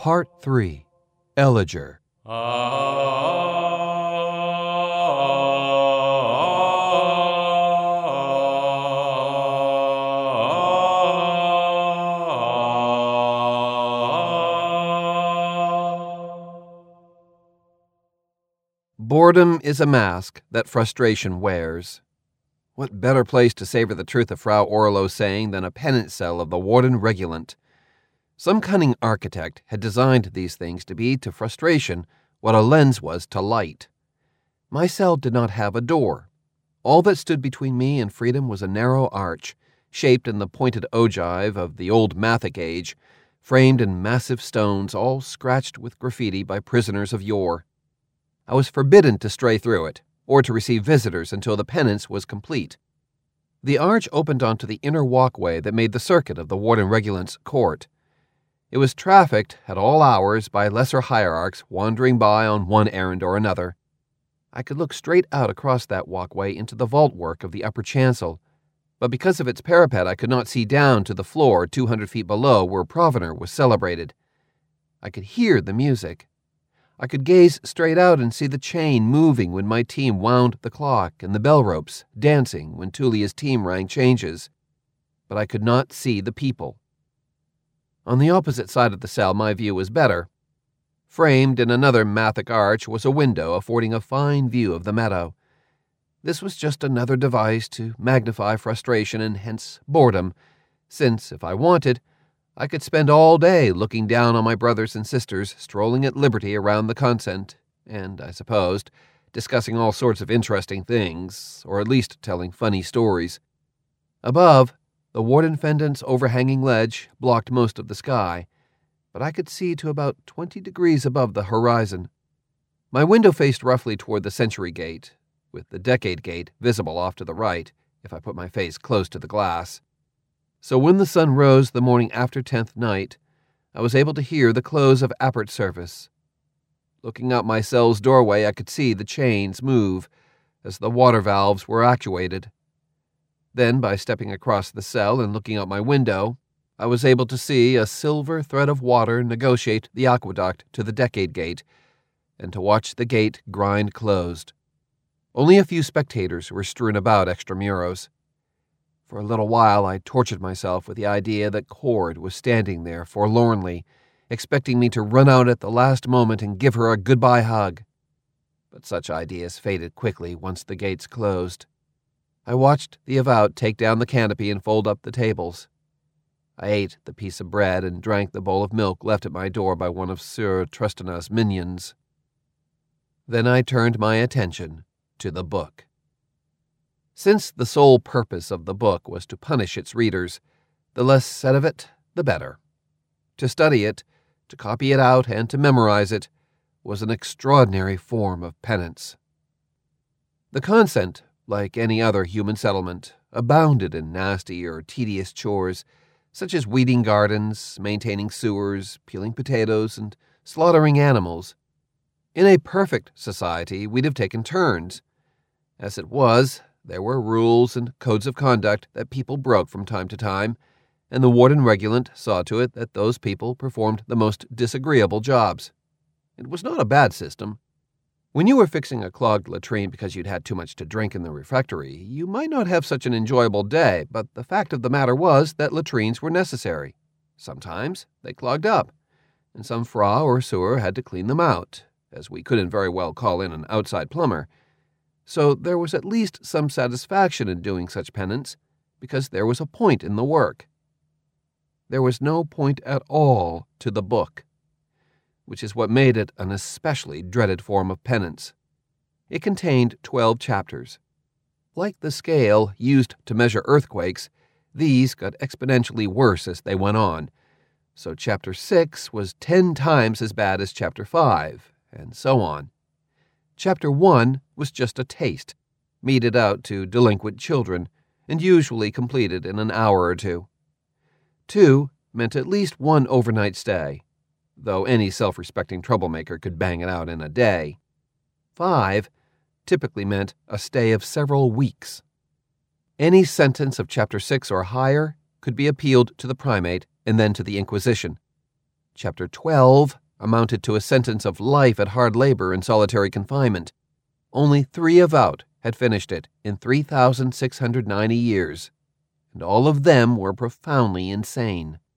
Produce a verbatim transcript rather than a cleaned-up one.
Part three. Eliger. Boredom is a mask that frustration wears. What better place to savor the truth of Frau Orlo's saying than a penance cell of the Warden Regulant? Some cunning architect had designed these things to be to frustration what a lens was to light. My cell did not have a door. All that stood between me and freedom was a narrow arch, shaped in the pointed ogive of the old Mathic age, framed in massive stones, all scratched with graffiti by prisoners of yore. I was forbidden to stray through it, or to receive visitors until the penance was complete. The arch opened onto the inner walkway that made the circuit of the Warden Regulant's court. It was trafficked at all hours by lesser hierarchs wandering by on one errand or another. I could look straight out across that walkway into the vaultwork of the upper chancel, but because of its parapet I could not see down to the floor two hundred feet below where Provenor was celebrated. I could hear the music. I could gaze straight out and see the chain moving when my team wound the clock and the bell ropes dancing when Tullia's team rang changes. But I could not see the people. On the opposite side of the cell my view was better. Framed in another Mathic arch was a window affording a fine view of the meadow. This was just another device to magnify frustration and hence boredom, since, if I wanted, I could spend all day looking down on my brothers and sisters strolling at liberty around the consent, and, I supposed, discussing all sorts of interesting things, or at least telling funny stories. Above, the Warden Fendant's overhanging ledge blocked most of the sky, but I could see to about twenty degrees above the horizon. My window faced roughly toward the Century Gate, with the Decade Gate visible off to the right, if I put my face close to the glass. So when the sun rose the morning after tenth night, I was able to hear the close of appart service. Looking out my cell's doorway, I could see the chains move as the water valves were actuated. Then, by stepping across the cell and looking out my window, I was able to see a silver thread of water negotiate the aqueduct to the Decade Gate, and to watch the gate grind closed. Only a few spectators were strewn about extramuros. For a little while I tortured myself with the idea that Cord was standing there forlornly, expecting me to run out at the last moment and give her a goodbye hug. But such ideas faded quickly once the gates closed. I watched the Avowed take down the canopy and fold up the tables. I ate the piece of bread and drank the bowl of milk left at my door by one of Sieur Tristana's minions. Then I turned my attention to the book. Since the sole purpose of the book was to punish its readers, the less said of it, the better. To study it, to copy it out, and to memorize it was an extraordinary form of penance. The consent, like any other human settlement, abounded in nasty or tedious chores, such as weeding gardens, maintaining sewers, peeling potatoes, and slaughtering animals. In a perfect society, we'd have taken turns. As it was, there were rules and codes of conduct that people broke from time to time, and the Warden Regulant saw to it that those people performed the most disagreeable jobs. It was not a bad system. When you were fixing a clogged latrine because you'd had too much to drink in the refectory, you might not have such an enjoyable day, but the fact of the matter was that latrines were necessary. Sometimes they clogged up, and some Frau or Sewer had to clean them out, as we couldn't very well call in an outside plumber. So there was at least some satisfaction in doing such penance, because there was a point in the work. There was no point at all to the book, which is what made it an especially dreaded form of penance. It contained twelve chapters. Like the scale used to measure earthquakes, these got exponentially worse as they went on, so chapter six was ten times as bad as chapter five, and so on. Chapter one was just a taste, meted out to delinquent children, and usually completed in an hour or two. Two meant at least one overnight stay, though any self-respecting troublemaker could bang it out in a day. Five typically meant a stay of several weeks. Any sentence of Chapter six or higher could be appealed to the primate and then to the Inquisition. Chapter twelve amounted to a sentence of life at hard labor and solitary confinement. Only three avowed had finished it in three thousand six hundred ninety years, and all of them were profoundly insane.